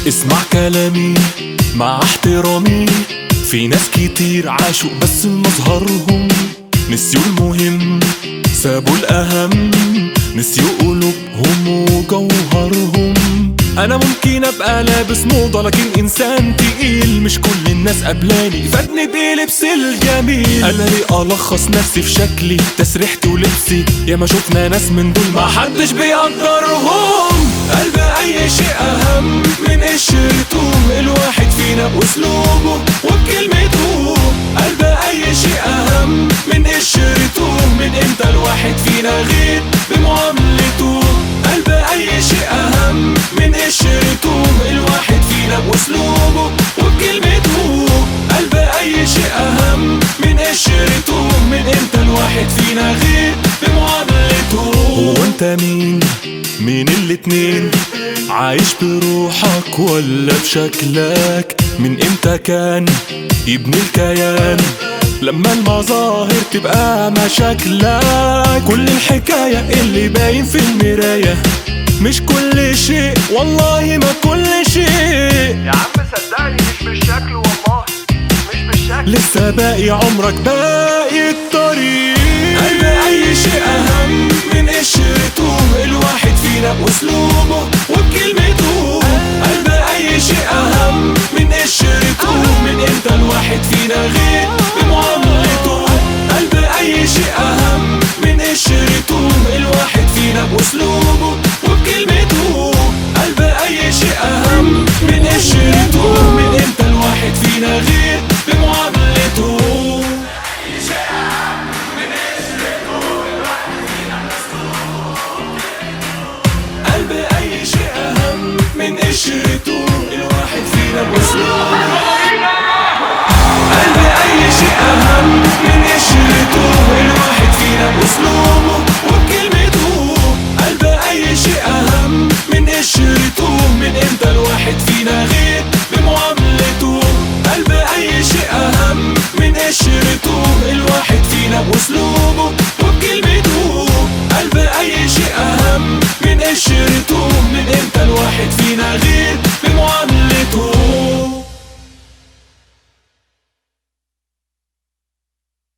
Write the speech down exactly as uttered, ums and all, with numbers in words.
اسمع كلامي مع احترامي، في ناس كتير عاشوا بس مظهرهم نسيوا المهم، سابوا الأهم، نسيوا قلوبهم وجوهرهم. أنا ممكن أبقى لابس موضة لكن إنسان تقيل، مش كل الناس قبلاني فادني بلبس الجميل. أنا ليه ألخص نفسي في شكلي، تسريحتي ولبسي، يا ما شفنا ناس من دول ما حدش بيقدرهم. قلب أي شيء أهم من قشرتهم، الواحد فينا بأسلوبه وبكلمته. قلب أي شيء أهم من قشرتهم، من إمتى الواحد فينا غير بمعاملته. قلب أي شيء أهم من قشرتهم، الواحد فينا بأسلوبه وبكلمته. قلب أي شيء أهم من قشرتهم، من إمتى الواحد فينا غير بمعاملته. هو أنت مين؟ مين الاتنين؟ عايش بروحك ولا بشكلك؟ من امتى كان يبني الكيان لما المظاهر تبقى مشاكلك؟ كل الحكاية اللي باين في المراية مش كل شيء، والله ما كل شيء. يا عم صدقني مش بالشكل، والله مش بالشكل. لسه باقي عمرك، باقي الطريق. قلب أي شيء أهم من قشرتهم، الواحد فينا بأسلوبه وبكلمته. قلب أي شيء أهم من قشرتهم، من إمتى الواحد فينا غير بمعاملته. قلب أي شيء أهم من قشرتهم، الواحد فينا بأسلوبه وبكلمته. قلب أي شيء أهم من قشرتهم، من إمتى الواحد فينا غير بمعاملته. قلب أي شيء أهم من قشرته، الواحد فينا بأسلوبه. قلب أي شيء أهم من قشرته، الواحد فينا بأسلوبه وبكلمته. قلب أي شيء أهم من قشرته، من إمتى الواحد فينا غير بمعاملته. قلب أي شيء أهم من قشرته، الواحد فينا بأسلوبه وبكلمته. قلب أي شيء أهم من قشرته، من إمتى الواحد فينا غير